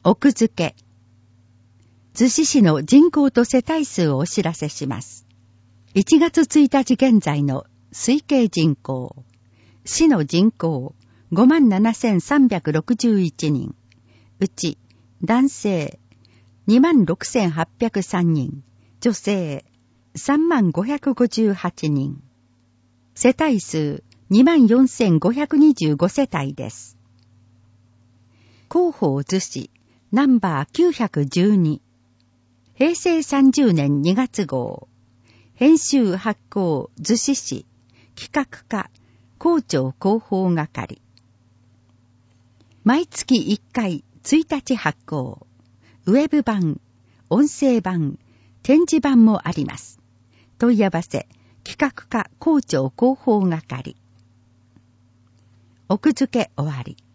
奥付け。逗子市の人口と世帯数をお知らせします。1月1日現在の推計人口。市の人口 57,361 人。うち男性 26,803 人。女性 30,558 人。世帯数 24,525 世帯です。広報逗子ナンバー912。平成30年2月号。編集発行逗子市企画課広聴広報係。毎月1回1日発行。ウェブ版、音声版、展示版もあります。問い合わせ企画課広聴広報係。奥付け終わり。